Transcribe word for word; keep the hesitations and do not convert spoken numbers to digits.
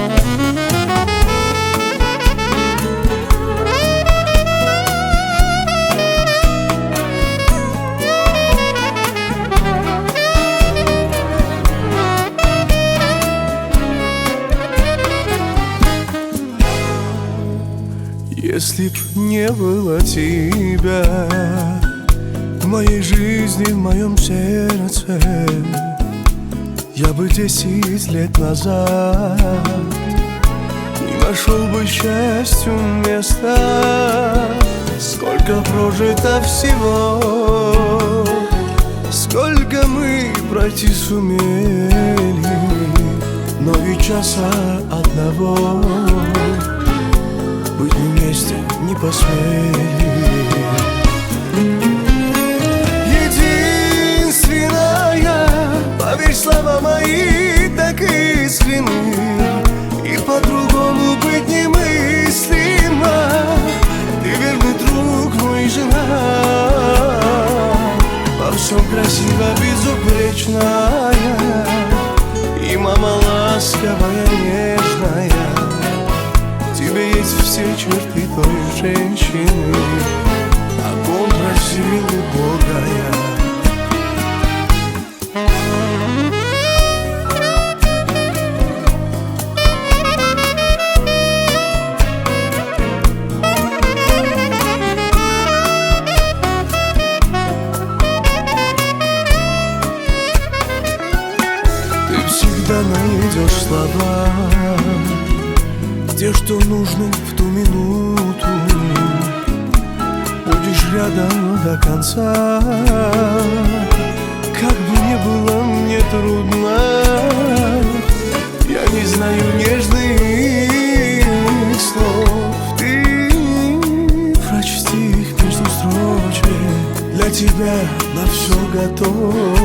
Если б не было тебя в моей жизни, в моем сердце, я бы десять лет назад не нашел бы счастью места. Сколько прожито всего, сколько мы пройти сумели, но ведь часа одного быть вместе не посмели. Единственная, поверь, слова мои так искренны, и по-другому быть немыслимо. Ты верный друг, мой жена, во всем красиво, безупречная, и мама ласковая, нежная. В тебе есть все черты той женщины, о ком просили Бога я. Ты всегда найдешь слова, те, что нужны в ту минуту. Будешь рядом до конца, как бы ни было мне трудно. Я не знаю нежных слов, ты прочти их между строчек. Для тебя на все готов.